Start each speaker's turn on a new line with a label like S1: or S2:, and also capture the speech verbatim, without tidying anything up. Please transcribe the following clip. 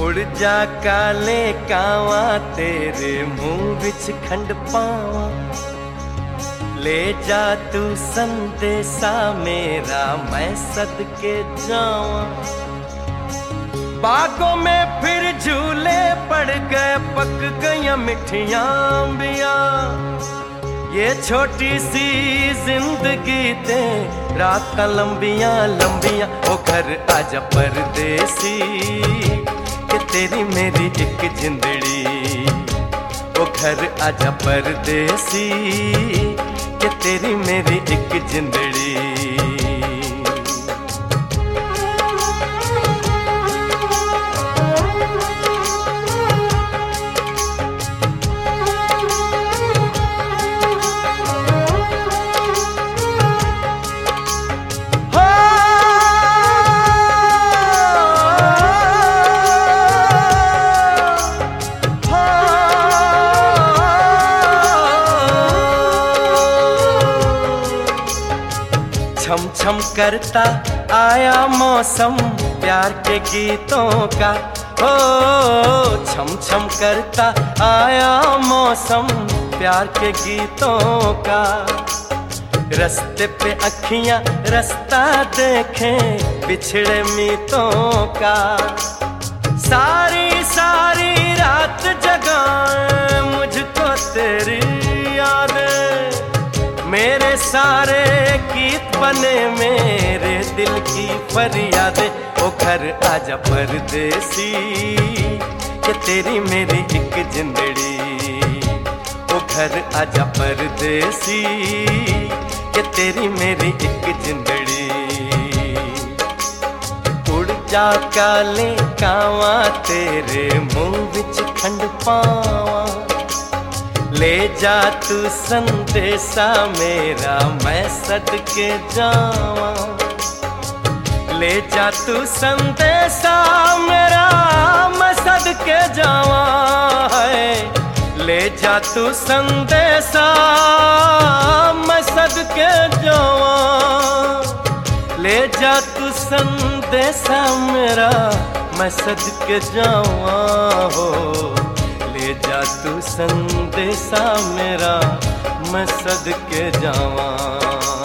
S1: उड़ जा काले कावा तेरे मुंह विच खंड पावा, ले जा तू संदेशा मेरा मैं सदके जावा। बागों में फिर झूले पड़ गए, पक गई मिठियां अंबियां, ये छोटी सी जिंदगी दे रात लंबियां लंबियां। ओ घर आजा परदेसी कि तेरी मेरी एक जिंदड़ी, ओ घर आजा परदेसी कि तेरी मेरी एक जिंदड़ी। छम छम करता आया मौसम प्यार के गीतों का, ओ छम छम करता आया मौसम प्यार के गीतों का। रस्ते पे अखियां रास्ता देखें बिछड़े मीतों का, सारी सारी रात जगाए मुझको तेरी यादें, मेरे सारे गीत बने मेरे दिल की फरियादें। ओ घर आजा परदेसी कि तेरी मेरी एक जिंदड़ी, ओ घर आजा परदेसी कि तेरी मेरी एक जिंदड़ी। उड़ जा काले कावा तेरे मुंह विच खंड पावा, ले जा तू संदेशा मेरा मैं सदके जावा। ले जा तू संदेशा मेरा मैं सदके जावा है, ले जा तू संदेशा मैं सदके जावा। ले जा तू संदेशा मेरा मैं सदके जावा हो, ले जा तू संदेशा मेरा मैं सदके जावा।